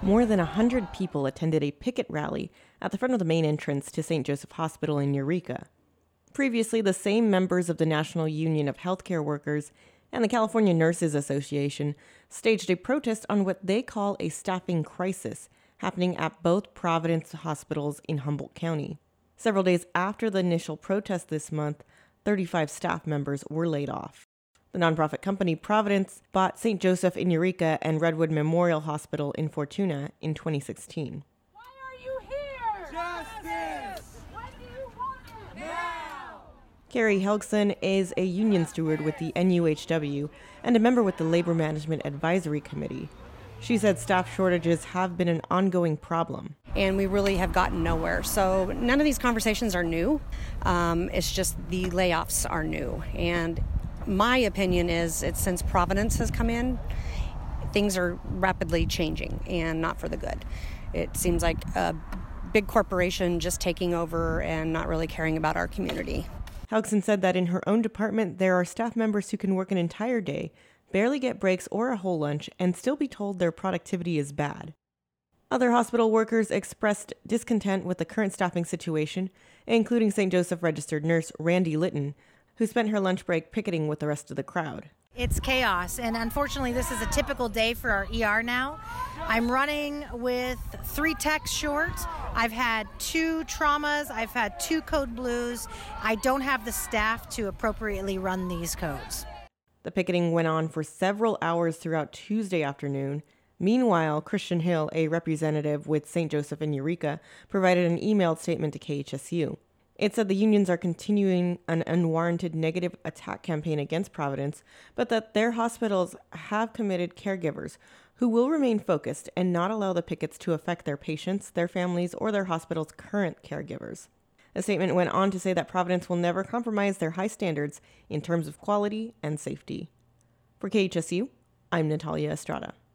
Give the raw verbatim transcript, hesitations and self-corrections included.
More than one hundred people attended a picket rally at the front of the main entrance to Saint Joseph Hospital in Eureka. Previously, the same members of the National Union of Healthcare Workers and the California Nurses Association staged a protest on what they call a staffing crisis happening at both Providence hospitals in Humboldt County. Several days after the initial protest this month, thirty-five staff members were laid off. The nonprofit company Providence bought Saint Joseph in Eureka and Redwood Memorial Hospital in Fortuna in twenty sixteen. Why are you here? Justice! When do you want it? Now! Carrie Helgson is a union steward with the N U H W and a member with the Labor Management Advisory Committee. She said staff shortages have been an ongoing problem. And we really have gotten nowhere. So none of these conversations are new. Um, it's just the layoffs are new. And my opinion is it's since Providence has come in, things are rapidly changing and not for the good. It seems like a big corporation just taking over and not really caring about our community. Helgson said that in her own department, there are staff members who can work an entire day, barely get breaks or a whole lunch, and still be told their productivity is bad. Other hospital workers expressed discontent with the current staffing situation, including Saint Joseph registered nurse Randy Litton, who spent her lunch break picketing with the rest of the crowd. It's chaos, and unfortunately this is a typical day for our E R now. I'm running with three techs short. I've had two traumas. I've had two code blues. I don't have the staff to appropriately run these codes. The picketing went on for several hours throughout Tuesday afternoon. Meanwhile, Christian Hill, a representative with Saint Joseph in Eureka, provided an emailed statement to K H S U. It said the unions are continuing an unwarranted negative attack campaign against Providence, but that their hospitals have committed caregivers who will remain focused and not allow the pickets to affect their patients, their families, or their hospital's current caregivers. The statement went on to say that Providence will never compromise their high standards in terms of quality and safety. For K H S U, I'm Natalia Estrada.